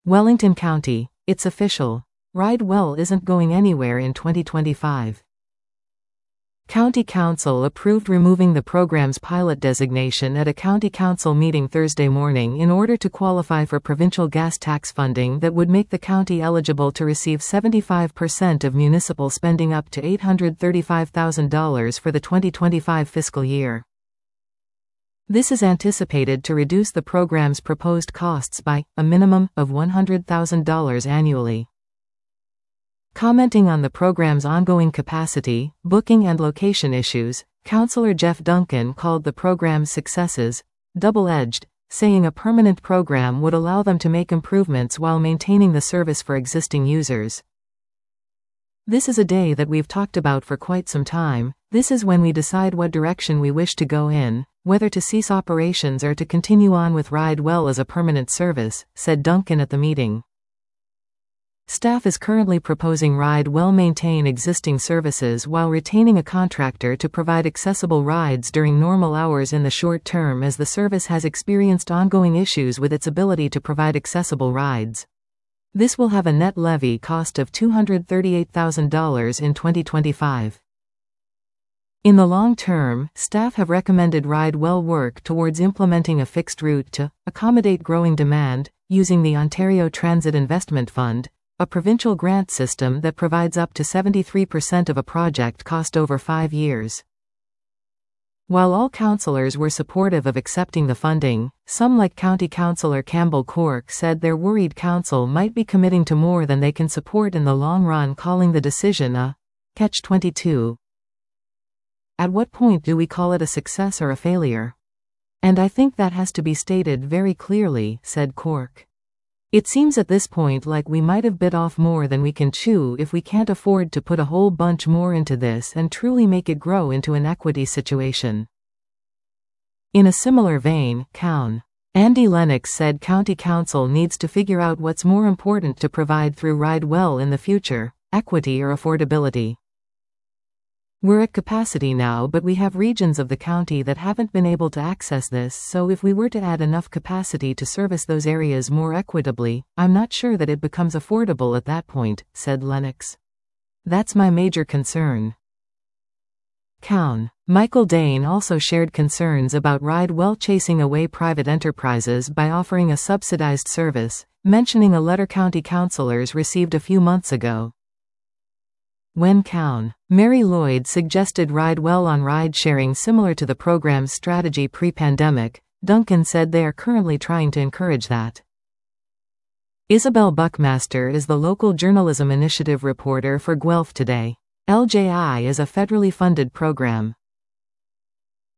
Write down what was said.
Wellington County, it's official. Ride Well isn't going anywhere in 2025. County Council approved removing the program's pilot designation at a County Council meeting Thursday morning in order to qualify for provincial gas tax funding that would make the county eligible to receive 75% of municipal spending up to $835,000 for the 2025 fiscal year. This is anticipated to reduce the program's proposed costs by a minimum of $100,000 annually. Commenting on the program's ongoing capacity, booking and location issues, Councillor Jeff Duncan called the program's successes double-edged, saying a permanent program would allow them to make improvements while maintaining the service for existing users. This is a day that we've talked about for quite some time. This is when we decide what direction we wish to go in, whether to cease operations or to continue on with Ride Well as a permanent service, said Duncan at the meeting. Staff is currently proposing Ride Well maintain existing services while retaining a contractor to provide accessible rides during normal hours in the short term, as the service has experienced ongoing issues with its ability to provide accessible rides. This will have a net levy cost of $238,000 in 2025. In the long term, staff have recommended Ride Well work towards implementing a fixed route to accommodate growing demand, using the Ontario Transit Investment Fund, a provincial grant system that provides up to 73% of a project cost over 5 years. While all councillors were supportive of accepting the funding, some, like County Councillor Campbell Cork, said they're worried council might be committing to more than they can support in the long run, calling the decision a catch-22. At what point do we call it a success or a failure? And I think that has to be stated very clearly, said Cork. It seems at this point like we might have bit off more than we can chew if we can't afford to put a whole bunch more into this and truly make it grow into an equity situation. In a similar vein, Andy Lennox said County Council needs to figure out what's more important to provide through Ride Well in the future, equity or affordability. We're at capacity now, but we have regions of the county that haven't been able to access this, so if we were to add enough capacity to service those areas more equitably, I'm not sure that it becomes affordable at that point, said Lennox. That's my major concern. Michael Dane also shared concerns about Ride Well chasing away private enterprises by offering a subsidized service, mentioning a letter county councillors received a few months ago. When Mary Lloyd suggested Ride Well on ride-sharing similar to the program's strategy pre-pandemic, Duncan said they are currently trying to encourage that. Isabel Buckmaster is the local journalism initiative reporter for Guelph Today. LJI is a federally funded program.